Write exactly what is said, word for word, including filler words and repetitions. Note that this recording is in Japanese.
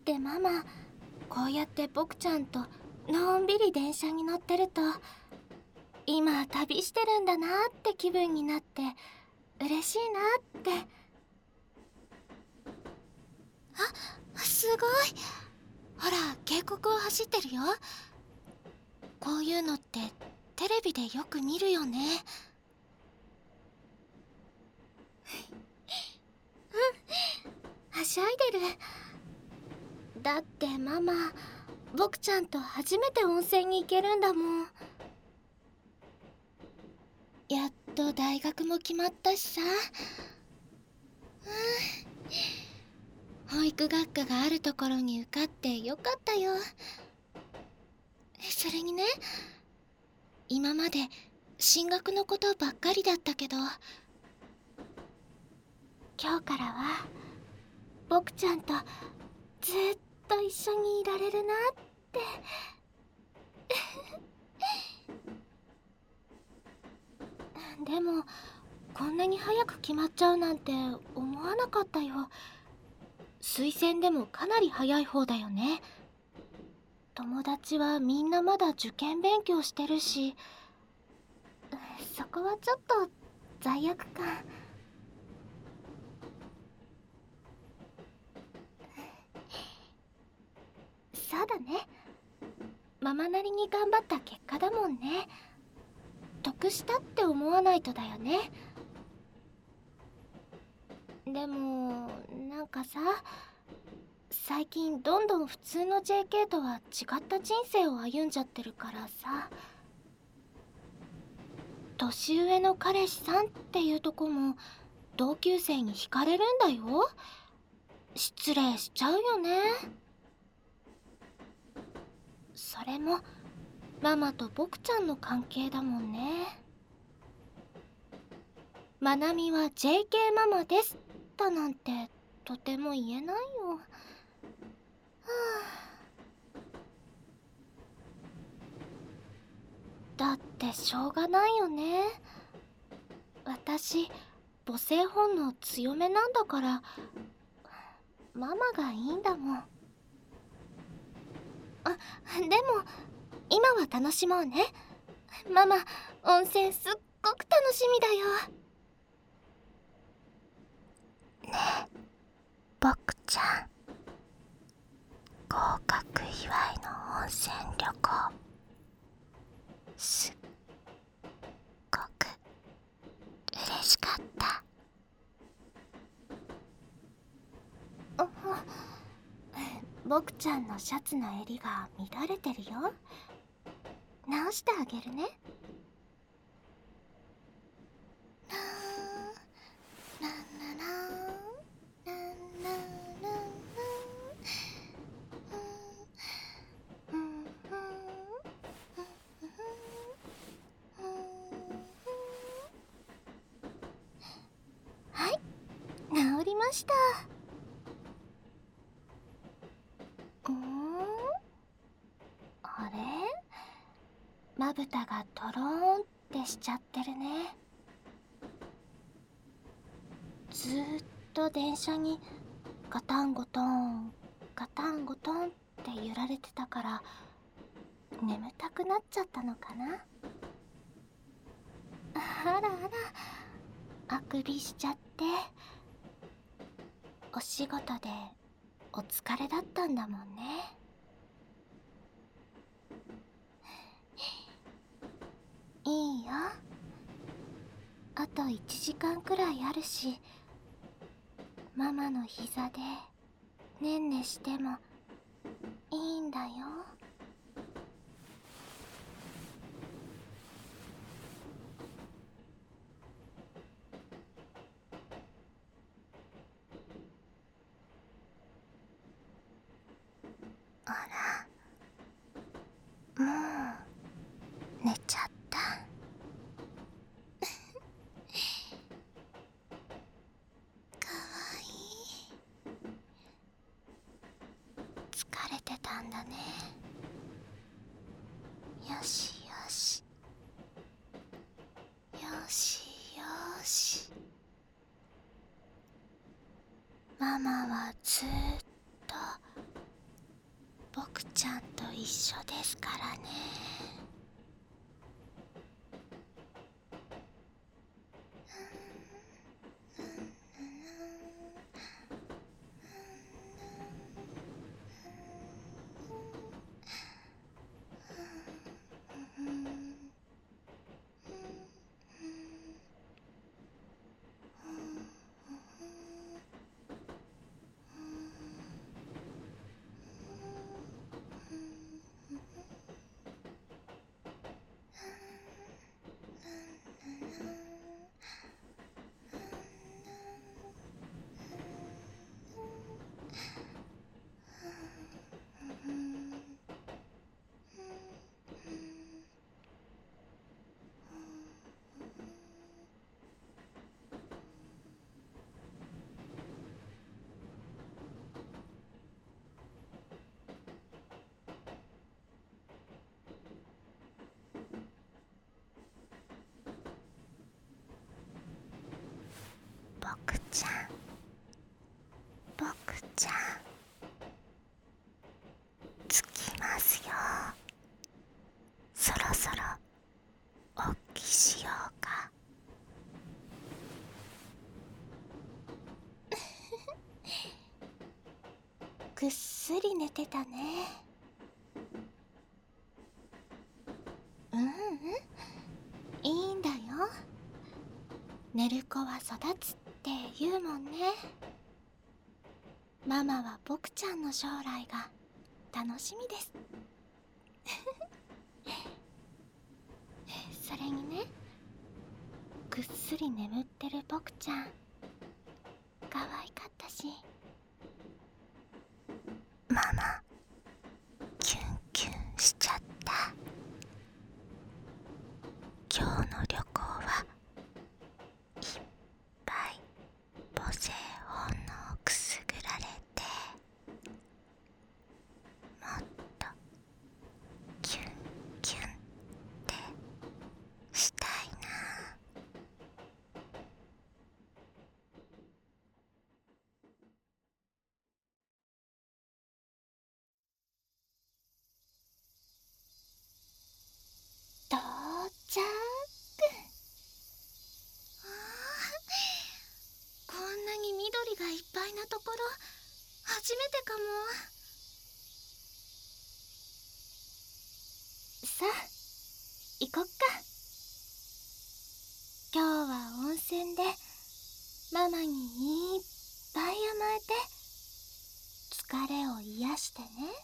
ってママ、こうやって僕ちゃんとのんびり電車に乗ってると、今旅してるんだなって気分になって嬉しいなって。あ、すごい。ほら、渓谷を走ってるよ。こういうのってテレビでよく見るよね。うん、はしゃいでる。だってママ、僕ちゃんと初めて温泉に行けるんだもん。やっと大学も決まったしさ。うん、保育学科があるところに受かってよかったよ。それにね、今まで進学のことばっかりだったけど、今日からは僕ちゃんとずっと一緒にいられるなってでもこんなに早く決まっちゃうなんて思わなかったよ。推薦でもかなり早い方だよね。友達はみんなまだ受験勉強してるし、そこはちょっと罪悪感。そうだね、ママなりに頑張った結果だもんね。得したって思わないとだよね。でもなんかさ、最近どんどん普通の ジェーケー とは違った人生を歩んじゃってるからさ、年上の彼氏さんっていうとこも同級生に惹かれるんだよ。失礼しちゃうよね。それもママと僕ちゃんの関係だもんね。まなみは ジェーケー ママですだなんてとても言えないよ。はあ、だってしょうがないよね。私母性本能強めなんだから、ママがいいんだもん。あ、でも今は楽しもうね。ママ、温泉すっごく楽しみだよ。ねえ、僕ちゃん、合格祝いの温泉旅行、すっごく嬉しかった。僕ちゃんのシャツの襟が乱れてるよ。直してあげるね。ランラランランランランラン、はい、治りました。んーあれ、まぶたがトローンってしちゃってるね。ずーっと電車にガタンゴトンガタンゴトンって揺られてたから眠たくなっちゃったのかな。あらあら、あくびしちゃって。お仕事でお疲れだったんだもんね。いいよ、あといちじかんくらいあるし、ママの膝でねんねしてもいいんだよ。あら、もう寝ちゃった。かわいい。疲れてたんだね。よしよしよしよし。ママはずーっと僕ちゃんと一緒ですからね。僕ちゃん、僕ちゃん、着きますよ。そろそろおっきしようか。ぐっすり寝てたね。ううん、いいんだよ。寝る子は育つって言うもんね。ママは僕ちゃんの将来が楽しみです。それにね、ぐっすり眠ってる僕ちゃん可愛かったし。ママキュンキュンしちゃった。今日の旅行はいっぱい母性本能をくすぐられて、もっとキュンキュンってしたいな。到着。あー、こんなに緑がいっぱいなところ初めてかも。さあ行こっか。今日は温泉でママにいっぱい甘えて疲れを癒してね。